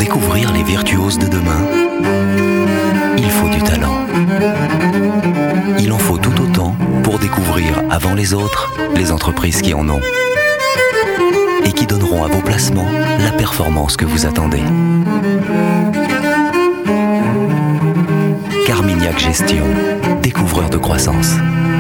découvrir les virtuoses de demain, il faut du talent. Il en faut tout autant pour découvrir avant les autres les entreprises qui en ont et qui donneront à vos placements la performance que vous attendez. Carmignac Gestion, découvreur de croissance.